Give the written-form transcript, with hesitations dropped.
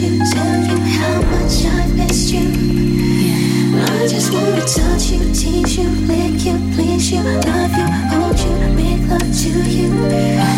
you, tell you how much I missed you. I just wanna touch you, tease you, lick you, please you, love you, hold you, make love to you.